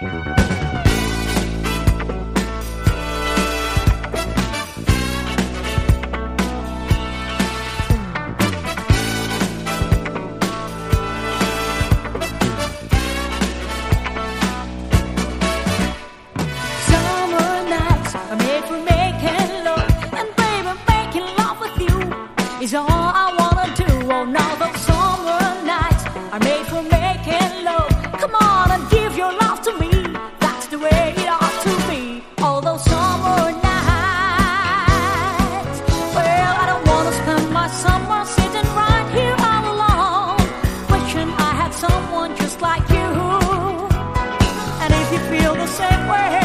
Is all I wanna do. Oh, now those summer nights are made for making love. Come on and give your love to me. That's the way it ought to be. All those summer nights. Well, I don't wanna spend my summer sitting right here all alone, wishing I had someone just like you. And if you feel the same way,